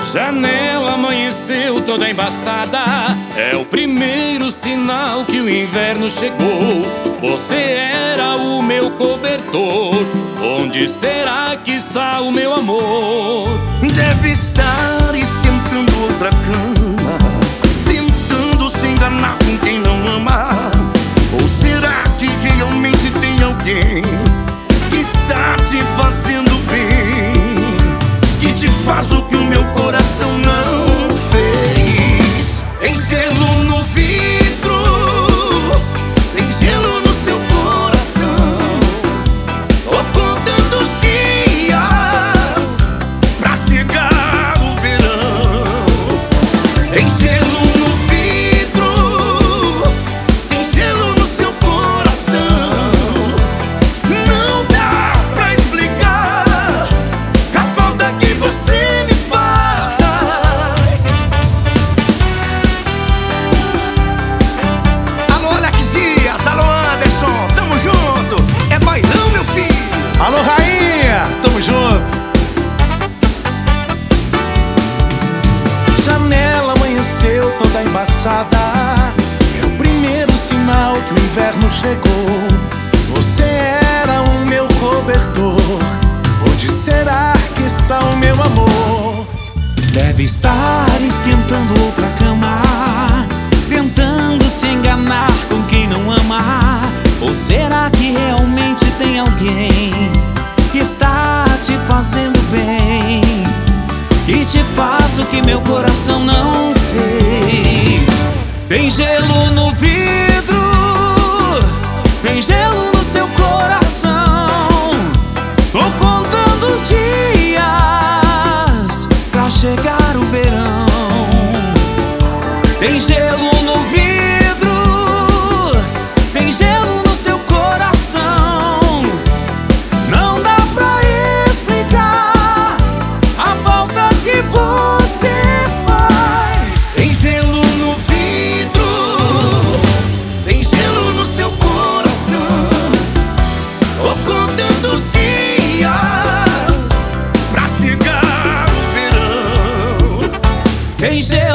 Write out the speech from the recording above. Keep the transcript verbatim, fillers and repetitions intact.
Janela amanheceu toda embaçada, é o primeiro sinal que o inverno chegou. Você era o meu cobertor, onde será que está o meu amor? Deve estar esquentando outra cama, tentando se enganar com quem não ama. Ou será que realmente tem alguém que está te fazendo bem, que te faz o que o meu coração não fez? Tem gelo no vidro, tem gelo no seu coração. Tô contando os dias pra chegar o verão. Tem gelo no vidro, tem gelo no seu coração. Não dá pra explicar a falta que você me faz. Alô, Alex Dias, alô, Anderson, tamo junto. É bailão, meu filho. Alô, rainha, tamo junto. Janela amanheceu toda embaçada, é o primeiro sinal que o inverno chegou. Você era o meu cobertor, onde será que está o meu amor? Deve estar esquentando outra cama, tentando se enganar com quem não ama. Ou será que realmente tem alguém que está te fazendo bem, que te faz o que meu coração não fez? Tem gelo no vidro, tem gelo no seu coração. Tô contando os dias pra chegar o verão. Tem gelo no vidro, tem gelo no seu coração. Não dá pra explicar a falta que você faz. Tem gelo no vidro, tem gelo no seu coração. Tô contando os dias pra chegar o verão. Tem gelo